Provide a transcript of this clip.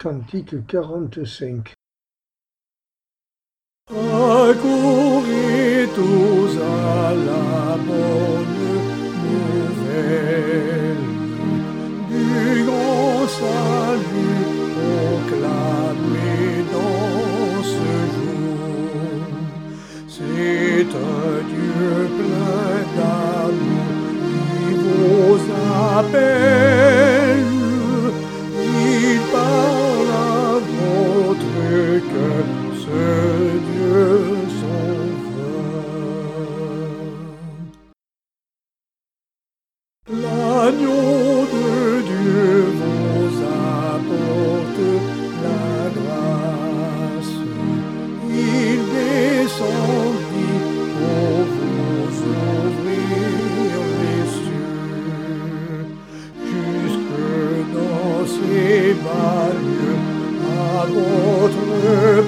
Cantique 45. Accourez tous à la bonne nouvelle du grand salut proclamé dans ce jour. C'est un Dieu plein d'amour qui vous appelle. Il parle à votre cœur, ce Dieu sauveur. L'agneau de Dieu vous apporte la grâce. Il descendit pour vous ouvrir les cieux, jusque dans ces bas lieux, à votre